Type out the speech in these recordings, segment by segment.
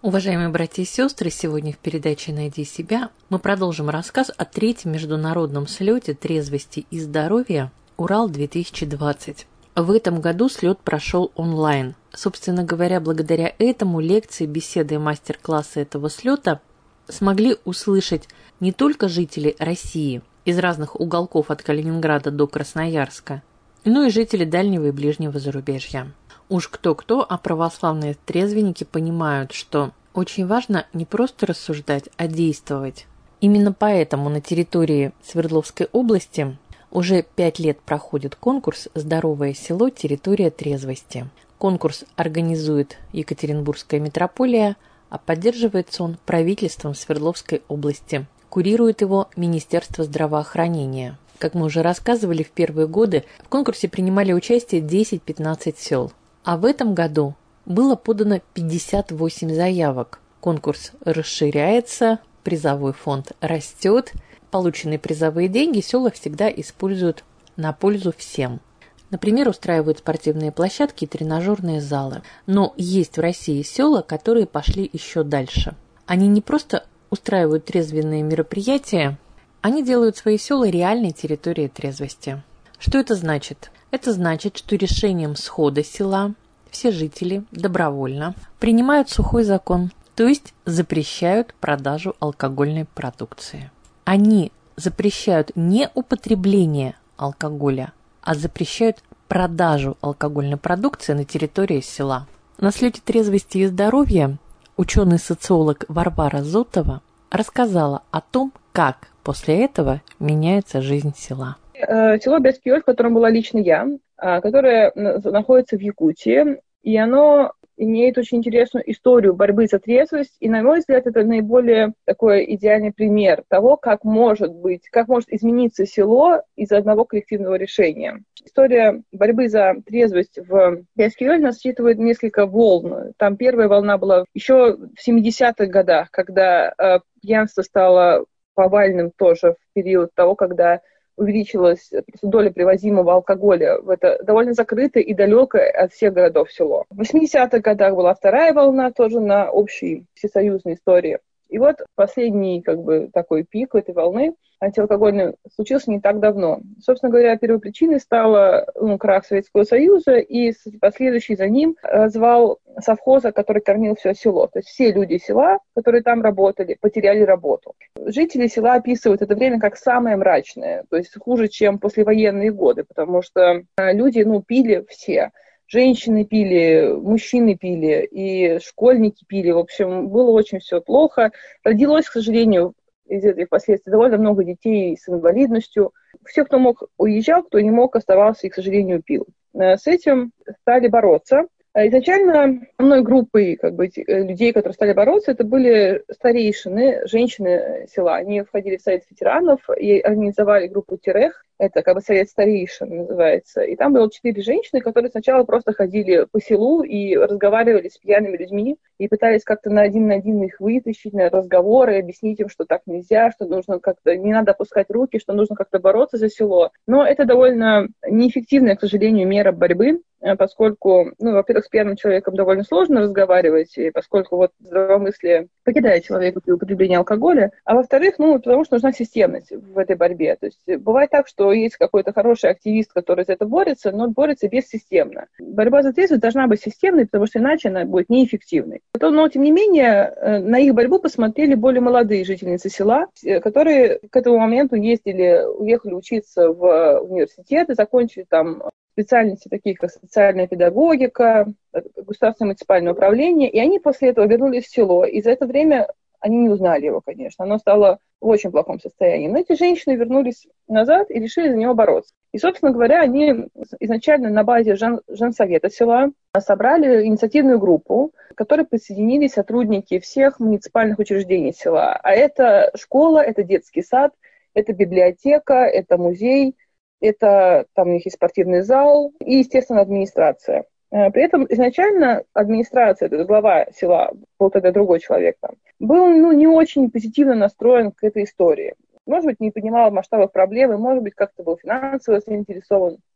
Уважаемые братья и сестры, сегодня в передаче «Найди себя» мы продолжим рассказ о третьем международном слете трезвости и здоровья «Урал-2020». В этом году слет прошел онлайн. Собственно говоря, благодаря этому лекции, беседы и мастер-классы этого слета смогли услышать не только жители России из разных уголков от Калининграда до Красноярска, но и жители дальнего и ближнего зарубежья. Уж кто-кто, а православные трезвенники понимают, что очень важно не просто рассуждать, а действовать. Именно поэтому на территории Свердловской области уже 5 лет проходит конкурс «Здоровое село. Территория трезвости». Конкурс организует Екатеринбургская митрополия, а поддерживается он правительством Свердловской области. Курирует его Министерство здравоохранения. Как мы уже рассказывали, в первые годы в конкурсе принимали участие 10-15 сел. А в этом году было подано 58 заявок. Конкурс расширяется, призовой фонд растет. Полученные призовые деньги села всегда используют на пользу всем. Например, устраивают спортивные площадки и тренажерные залы. Но есть в России села, которые пошли еще дальше. Они не просто устраивают трезвенные мероприятия, они делают свои села реальной территорией трезвости. Что это значит? Это значит, что решением схода села все жители добровольно принимают сухой закон, то есть запрещают продажу алкогольной продукции. Они запрещают не употребление алкоголя, а запрещают продажу алкогольной продукции на территории села. На слете трезвости и здоровья ученый-социолог Варвара Зотова рассказала о том, как после этого меняется жизнь села. Село Бескиёль, в котором была лично я, которое находится в Якутии, и оно имеет очень интересную историю борьбы за трезвость, и, на мой взгляд, это наиболее такой идеальный пример того, как может измениться село из-за одного коллективного решения. История борьбы за трезвость в Бескиёль насчитывает несколько волн. Там первая волна была еще в 70-х годах, когда пьянство стало повальным тоже в период того, когда увеличилась доля привозимого алкоголя в это довольно закрытое и далекое от всех городов село. В 80-х годах была вторая волна тоже на общей всесоюзной истории. И вот последний такой пик этой волны антиалкогольной случился не так давно. Собственно говоря, первой причиной стала крах Советского Союза и последующий за ним развал совхоза, который кормил все село. То есть все люди села, которые там работали, потеряли работу. Жители села описывают это время как самое мрачное, то есть хуже, чем послевоенные годы, потому что люди пили все. Женщины пили, мужчины пили, и школьники пили. В общем, было очень все плохо. Родилось, к сожалению, из этих последствий довольно много детей с инвалидностью. Все, кто мог, уезжал, кто не мог, оставался и, к сожалению, пил. С этим стали бороться. Изначально основной группой людей, которые стали бороться, это были старейшины, женщины села. Они входили в совет ветеранов и организовали группу Терех. Это совет старейшин называется. И там было 4 женщины, которые сначала просто ходили по селу и разговаривали с пьяными людьми и пытались как-то на один их вытащить на разговоры, объяснить им, что так нельзя, что нужно как-то, не надо опускать руки, что нужно как-то бороться за село. Но это довольно неэффективная, к сожалению, мера борьбы, поскольку, во-первых, с пьяным человеком довольно сложно разговаривать, и поскольку здравомыслие покидает человека при употреблении алкоголя, а во-вторых, потому что нужна системность в этой борьбе. То есть бывает так, что есть какой-то хороший активист, который за это борется, но борется бессистемно. Борьба за трезвость должна быть системной, потому что иначе она будет неэффективной. Но, тем не менее, на их борьбу посмотрели более молодые жительницы села, которые к этому моменту уехали учиться в университеты, закончили там специальности таких, как социальная педагогика, государственное муниципальное управление, и они после этого вернулись в село, и за это время они не узнали его, конечно, оно стало в очень плохом состоянии. Но эти женщины вернулись назад и решили за него бороться. И, собственно говоря, они изначально на базе женсовета села собрали инициативную группу, к которой присоединились сотрудники всех муниципальных учреждений села. А это школа, это детский сад, это библиотека, это музей, это там у них есть спортивный зал и, естественно, администрация. При этом изначально администрация, то есть глава села, был тогда другой человек там, был не очень позитивно настроен к этой истории. Может быть, не понимал масштабов проблемы, может быть, как-то был финансово заинтересован.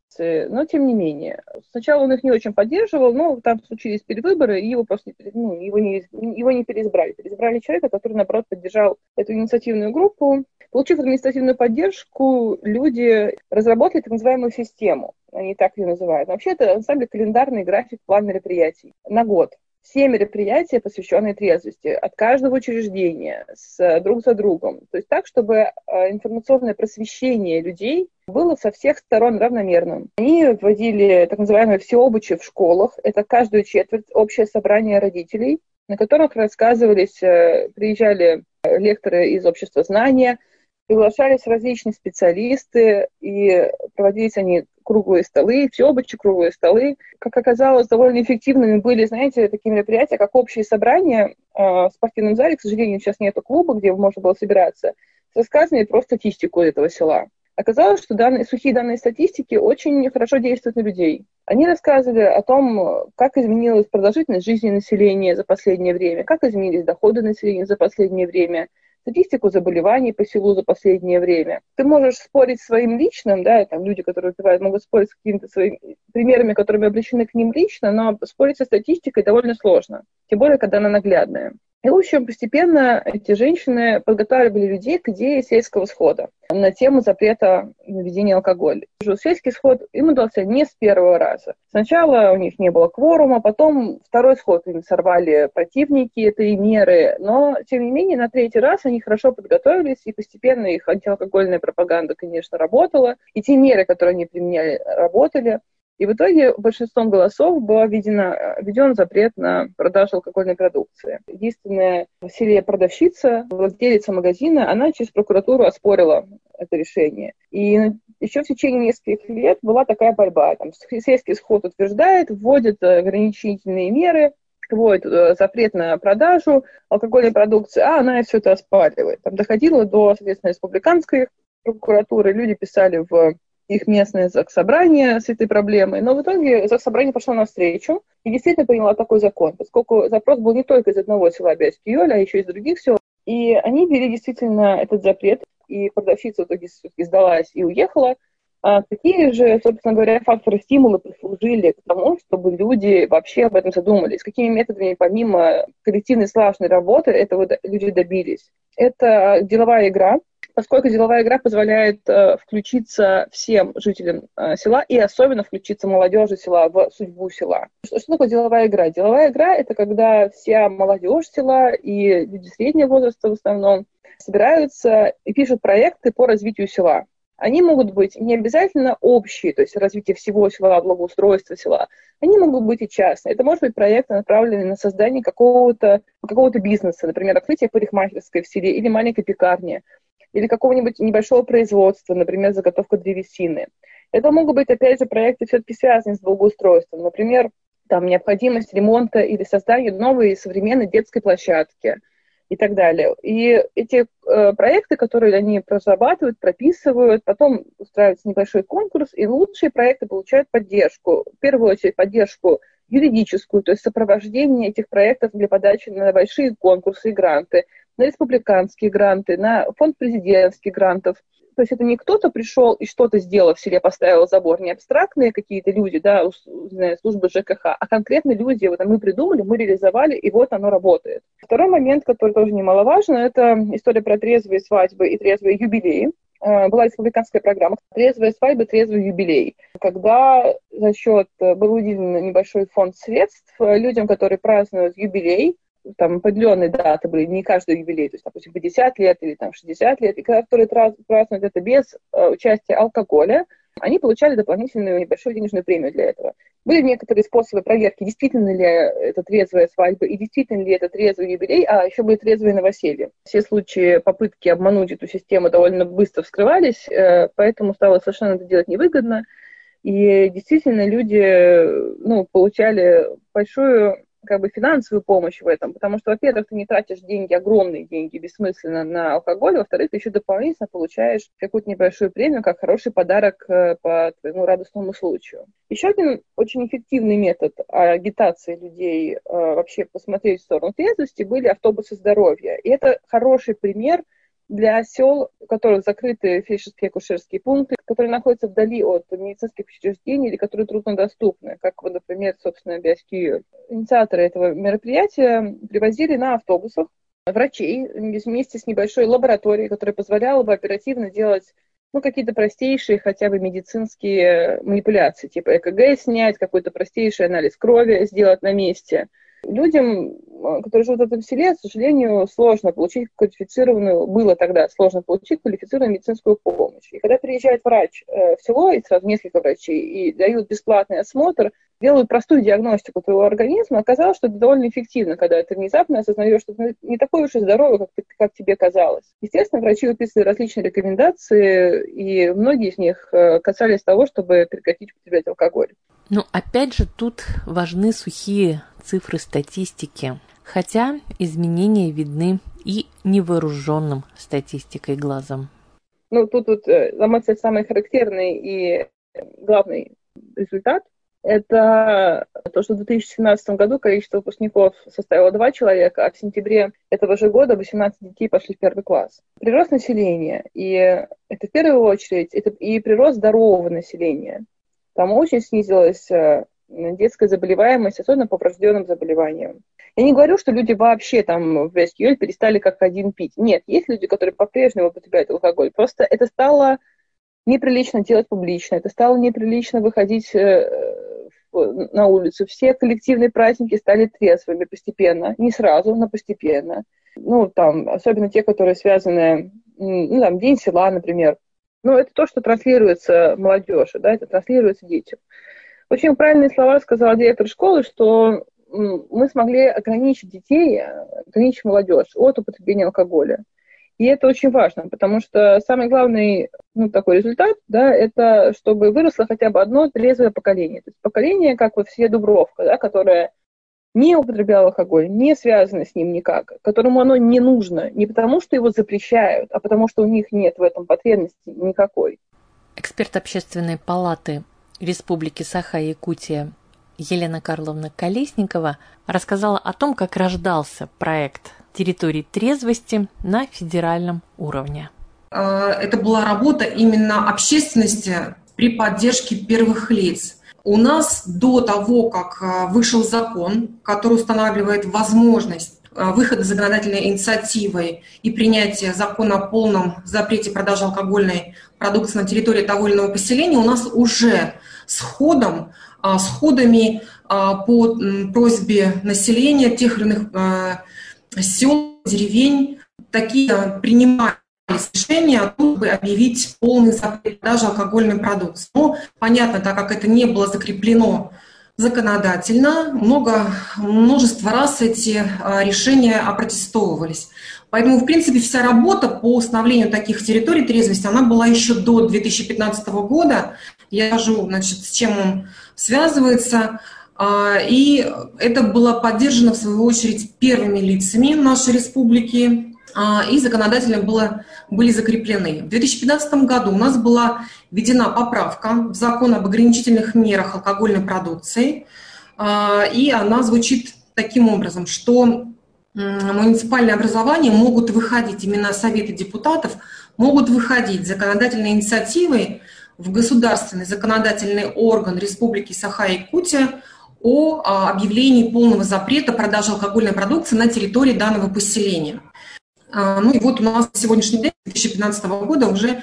но тем не менее. Сначала он их не очень поддерживал, но там случились перевыборы, и его просто его не переизбрали. Переизбрали человека, который, наоборот, поддержал эту инициативную группу. Получив административную поддержку, люди разработали так называемую систему. Они так ее называют. Но вообще это, на самом деле, календарный график, план мероприятий на год. Все мероприятия, посвященные трезвости, от каждого учреждения, друг за другом. То есть так, чтобы информационное просвещение людей было со всех сторон равномерным. Они вводили так называемое всеобучие в школах. Это каждую четверть общее собрание родителей, на которых рассказывались, приезжали лекторы из общества знания, приглашались различные специалисты, и проводились они круглые столы, всеобычные круглые столы. Как оказалось, довольно эффективными были, знаете, такие мероприятия, как общие собрания в спортивном зале. К сожалению, сейчас нету клуба, где можно было собираться, с рассказами про статистику этого села. Оказалось, что сухие данные статистики очень хорошо действуют на людей. Они рассказывали о том, как изменилась продолжительность жизни населения за последнее время, как изменились доходы населения за последнее время, статистику заболеваний по селу за последнее время. Ты можешь спорить своим личным, да, там люди, которые выпивают, могут спорить с какими-то своими примерами, которыми обращены к ним лично, но спорить со статистикой довольно сложно, тем более, когда она наглядная. И, в общем, постепенно эти женщины подготавливали людей к идее сельского схода на тему запрета введения алкоголя. Сельский сход им удался не с первого раза. Сначала у них не было кворума, потом второй сход им сорвали противники этой меры, но, тем не менее, на третий раз они хорошо подготовились, и постепенно их антиалкогольная пропаганда, конечно, работала, и те меры, которые они применяли, работали. И в итоге большинством голосов был введен запрет на продажу алкогольной продукции. Единственная в селе продавщица, владелица магазина, она через прокуратуру оспорила это решение. И еще в течение нескольких лет была такая борьба. Там сельский сход утверждает, вводит ограничительные меры, вводит запрет на продажу алкогольной продукции, а она все это оспаривает. Там доходило до, соответственно, республиканской прокуратуры, люди писали в их местное заксобрание с этой проблемой. Но в итоге заксобрание пошло навстречу и действительно приняло такой закон, поскольку запрос был не только из одного села Бяськи-Йоль, а еще из других сел. И они ввели действительно этот запрет, и продавщица в итоге все-таки сдалась и уехала. А какие же, собственно говоря, факторы стимула послужили к тому, чтобы люди вообще об этом задумались? Какими методами, помимо коллективной слаженной работы, этого люди добились? Это деловая игра, поскольку деловая игра позволяет включиться всем жителям села и особенно включиться молодежи села в судьбу села. Что такое деловая игра? Деловая игра – это когда вся молодежь села и люди среднего возраста в основном собираются и пишут проекты по развитию села. Они могут быть не обязательно общие, то есть развитие всего села, благоустройство села. Они могут быть и частные. Это может быть проекты, направленные на создание какого-то бизнеса, например, открытие парикмахерской в селе или маленькой пекарни, или какого-нибудь небольшого производства, например, заготовка древесины. Это могут быть, опять же, проекты все-таки связанные с благоустройством. Например, там необходимость ремонта или создания новой современной детской площадки и так далее. И эти проекты, которые они разрабатывают, прописывают, потом устраивается небольшой конкурс, и лучшие проекты получают поддержку. В первую очередь поддержку юридическую, то есть сопровождение этих проектов для подачи на большие конкурсы и гранты, на республиканские гранты, на фонд президентских грантов. То есть это не кто-то пришел и что-то сделал в селе, поставил забор, не абстрактные какие-то люди, да, службы ЖКХ, а конкретно люди, вот мы придумали, мы реализовали, и вот оно работает. Второй момент, который тоже немаловажен, это история про трезвые свадьбы и трезвые юбилеи. Была республиканская программа «Трезвая свадьба, трезвый юбилей», когда за счет, был выделен небольшой фонд средств людям, которые празднуют юбилей, там определенные даты были, не каждый юбилей, то есть, допустим, 50 лет или там 60 лет, и которые празднуют это без участия алкоголя, они получали дополнительную небольшую денежную премию для этого. Были некоторые способы проверки, действительно ли это трезвая свадьба и действительно ли это трезвый юбилей, а еще были трезвые новоселья. Все случаи попытки обмануть эту систему довольно быстро вскрывались, поэтому стало совершенно это делать невыгодно. И действительно люди получали большую финансовую помощь в этом, потому что, во-первых, ты не тратишь деньги, огромные деньги, бессмысленно на алкоголь, во-вторых, ты еще дополнительно получаешь какую-то небольшую премию, как хороший подарок по твоему радостному случаю. Еще один очень эффективный метод агитации людей вообще посмотреть в сторону трезвости были автобусы здоровья. И это хороший пример для сел, у которых закрыты фельдшерские акушерские пункты, которые находятся вдали от медицинских учреждений или которые труднодоступны, как, вот, например, собственно, Биаскиюль. Инициаторы этого мероприятия привозили на автобусах врачей вместе с небольшой лабораторией, которая позволяла бы оперативно делать какие-то простейшие хотя бы медицинские манипуляции, типа ЭКГ снять, какой-то простейший анализ крови сделать на месте. Людям, которые живут в этом селе, к сожалению, сложно получить было тогда сложно получить квалифицированную медицинскую помощь. И когда приезжает врач в село, и сразу несколько врачей, и дают бесплатный осмотр, делают простую диагностику твоего организма, оказалось, что это довольно эффективно, когда ты внезапно осознаешь, что ты не такой уж и здоровый, как тебе казалось. Естественно, врачи выписывали различные рекомендации, и многие из них касались того, чтобы прекратить употреблять алкоголь. Опять же, тут важны сухие цифры статистики, хотя изменения видны и невооруженным статистикой глазом. Тут на мой взгляд, самый характерный и главный результат – это то, что в 2017 году количество выпускников составило 2 человека, а в сентябре этого же года 18 детей пошли в 1 класс. Прирост населения, и это в первую очередь, это и прирост здорового населения. Там очень снизилась детская заболеваемость, особенно по врожденным заболеваниям. Я не говорю, что люди вообще там в Биаскиюль перестали как один пить. Нет, есть люди, которые по-прежнему употребляют алкоголь. Просто это стало неприлично делать публично, это стало неприлично выходить на улицу. Все коллективные праздники стали трезвыми постепенно. Не сразу, но постепенно. Особенно те, которые связаны, День села, например. Это то, что транслируется молодежи, это транслируется детям. Очень правильные слова сказала директор школы, что мы смогли ограничить детей, ограничить молодежь от употребления алкоголя. И это очень важно, потому что самый главный такой результат, это чтобы выросло хотя бы одно трезвое поколение. То есть поколение, как все Дубровка, которое не употребляло алкоголь, не связано с ним никак, которому оно не нужно, не потому что его запрещают, а потому что у них нет в этом потребности никакой. Эксперт Общественной палаты Республики Саха-Якутия Елена Карловна Колесникова рассказала о том, как рождался проект территории трезвости на федеральном уровне. Это была работа именно общественности при поддержке первых лиц. У нас до того, как вышел закон, который устанавливает возможность выхода законодательной инициативой и принятия закона о полном запрете продажи алкогольной продукции на территории того или иного поселения, у нас уже сходами по просьбе населения тех или иных сел, деревень, такие принимались решения о том, чтобы объявить полный запрет продажи алкогольной продукции. Но, понятно, так как это не было закреплено законодательно, множество раз эти решения опротестовывались. Поэтому, в принципе, вся работа по установлению таких территорий трезвости, она была еще до 2015 года. Я скажу, с чем он связывается. И это было поддержано, в свою очередь, первыми лицами нашей республики, и законодательно были закреплены. В 2015 году у нас была введена поправка в закон об ограничительных мерах алкогольной продукции, и она звучит таким образом, что муниципальные образования могут выходить, именно советы депутатов могут выходить законодательной инициативой в государственный законодательный орган Республики Саха-Якутия о объявлении полного запрета продажи алкогольной продукции на территории данного поселения. И вот у нас на сегодняшний день, 2015 года, уже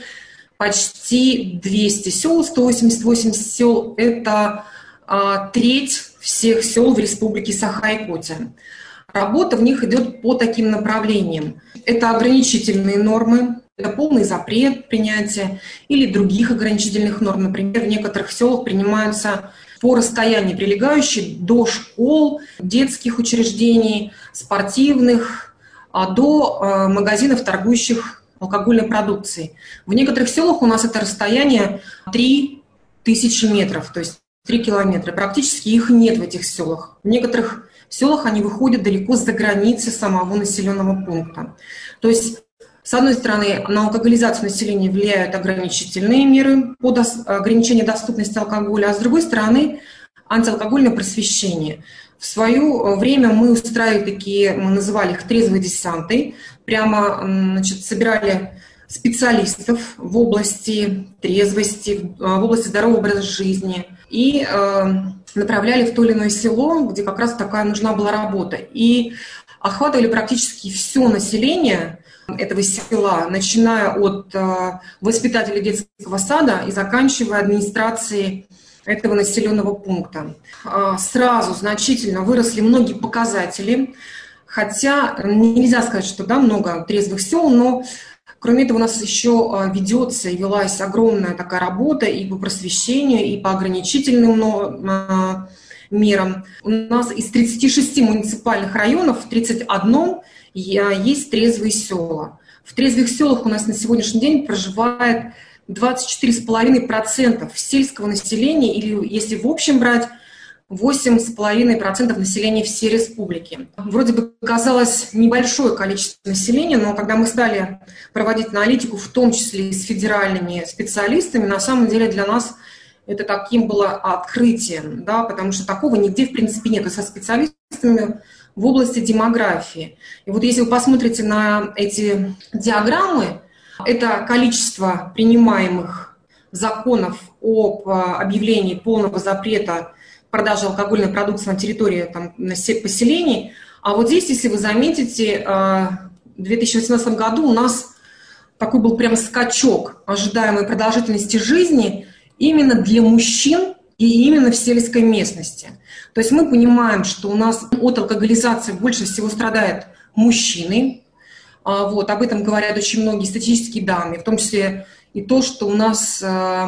почти 200 сел, 188 сел, это треть всех сел в Республике Саха-Якутия. Работа в них идет по таким направлениям. Это ограничительные нормы, это полный запрет принятия или других ограничительных норм. Например, в некоторых селах принимаются по расстоянию прилегающие до школ, детских учреждений, спортивных, до магазинов, торгующих алкогольной продукцией. В некоторых селах у нас это расстояние 3000 метров, то есть 3 километра. Практически их нет в этих селах. В некоторых селах они выходят далеко за границы самого населенного пункта. То есть, с одной стороны, на алкоголизацию населения влияют ограничительные меры по ограничению доступности алкоголя, а с другой стороны, антиалкогольное просвещение. В свое время мы устраивали такие, мы называли их трезвые десанты, прямо, значит, собирали специалистов в области трезвости, в области здорового образа жизни и направляли в то или иное село, где как раз такая нужна была работа. И охватывали практически все население этого села, начиная от воспитателей детского сада и заканчивая администрацией этого населенного пункта. Сразу значительно выросли многие показатели, хотя нельзя сказать, что да, много трезвых сел, но кроме этого у нас еще ведется и велась огромная такая работа и по просвещению, и по ограничительным мерам. У нас из 36 муниципальных районов в 31 есть трезвые села. В трезвых селах у нас на сегодняшний день проживает 24,5% сельского населения, или если в общем брать, 8,5% населения всей республики. Вроде бы казалось небольшое количество населения, но когда мы стали проводить аналитику, в том числе и с федеральными специалистами, на самом деле для нас это таким было открытием, да, потому что такого нигде в принципе нет. И со специалистами в области демографии. И вот если вы посмотрите на эти диаграммы, это количество принимаемых законов об объявлении полного запрета продажи алкогольной продукции на территории поселений. А вот здесь, если вы заметите, в 2018 году у нас такой был прям скачок ожидаемой продолжительности жизни именно для мужчин и именно в сельской местности. То есть мы понимаем, что у нас от алкоголизации больше всего страдают мужчины. Вот, об этом говорят очень многие статистические данные, в том числе и то, что у нас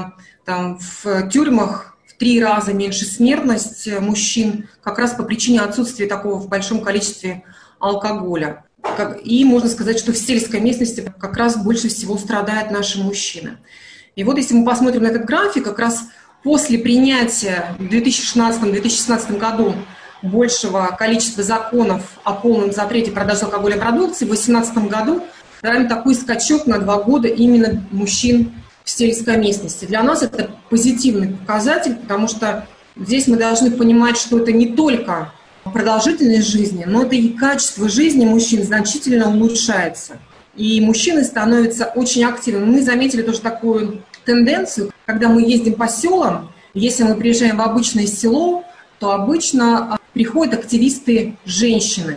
там, в тюрьмах в 3 раза меньше смертность мужчин как раз по причине отсутствия такого в большом количестве алкоголя. И можно сказать, что в сельской местности как раз больше всего страдают наши мужчины. И вот если мы посмотрим на этот график, как раз после принятия в 2016-2017 году большего количества законов о полном запрете продажи алкогольной продукции, в 2018 году даем такой скачок на 2 года именно мужчин в сельской местности. Для нас это позитивный показатель, потому что здесь мы должны понимать, что это не только продолжительность жизни, но это и качество жизни мужчин значительно улучшается. И мужчины становятся очень активными. Мы заметили тоже такую тенденцию, когда мы ездим по селам, если мы приезжаем в обычное село, то обычно приходят активисты-женщины,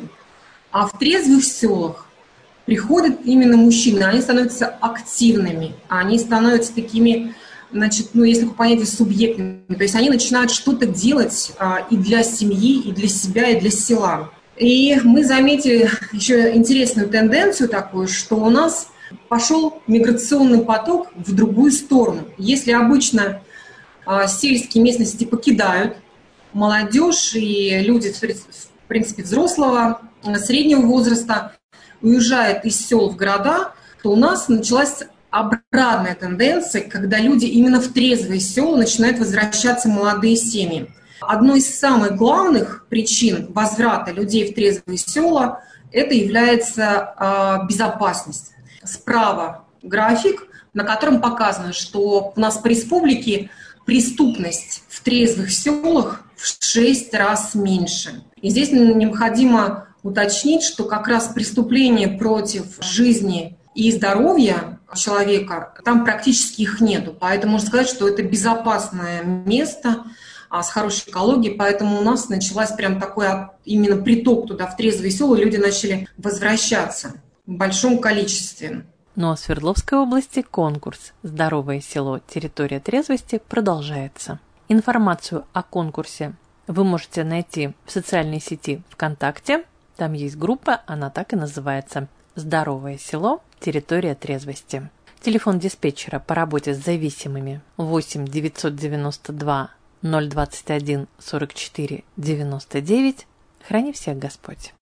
а в трезвых селах приходят именно мужчины, они становятся активными, они становятся такими, значит, ну, если по понятию субъектными, то есть они начинают что-то делать и для семьи, и для себя, и для села. И мы заметили еще интересную тенденцию такую, что у нас пошел миграционный поток в другую сторону. Если обычно сельские местности покидают молодежь и люди, в принципе, взрослого, среднего возраста уезжают из сел в города, то у нас началась обратная тенденция, когда люди именно в трезвые села начинают возвращаться молодые семьи. Одной из самых главных причин возврата людей в трезвые села это является безопасность. Справа график, на котором показано, что у нас по республике преступность в трезвых селах в 6 раз меньше. И здесь необходимо уточнить, что как раз преступления против жизни и здоровья человека, там практически их нету. Поэтому можно сказать, что это безопасное место с хорошей экологией, поэтому у нас началась прям такой именно приток туда, в трезвые села, люди начали возвращаться в большом количестве. Ну а в Свердловской области конкурс «Здоровое село. Территория трезвости» продолжается. Информацию о конкурсе вы можете найти в социальной сети ВКонтакте. Там есть группа, она так и называется «Здоровое село. Территория трезвости». Телефон диспетчера по работе с зависимыми 8 992 021 44 99. Храни всех Господь.